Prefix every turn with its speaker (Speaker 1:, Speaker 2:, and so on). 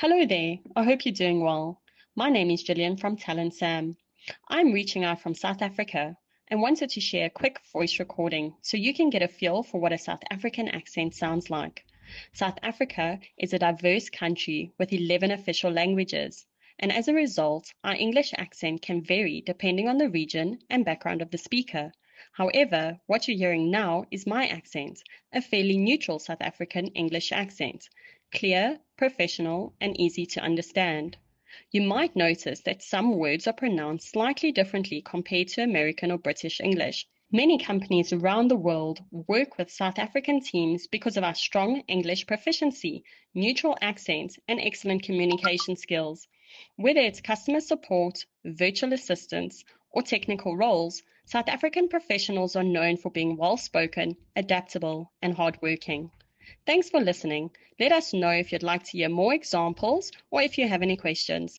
Speaker 1: Hello there, I hope you're doing well. My name is Gillian from Talent Sam. I'm reaching out from South Africa and wanted to share a quick voice recording so you can get a feel for what a South African accent sounds like. South Africa is a diverse country with 11 official languages, and as a result, our English accent can vary depending on the region and background of the speaker. However, what you're hearing now is my accent, a fairly neutral South African English accent. Clear, professional, and easy to understand. You might notice that some words are pronounced slightly differently compared to American or British English. Many companies around the world work with South African teams because of our strong English proficiency, neutral accent, and excellent communication skills. Whether it's customer support, virtual assistants, or technical roles, South African professionals are known for being well-spoken, adaptable, and hardworking. Thanks for listening. Let us know if you'd like to hear more examples or if you have any questions.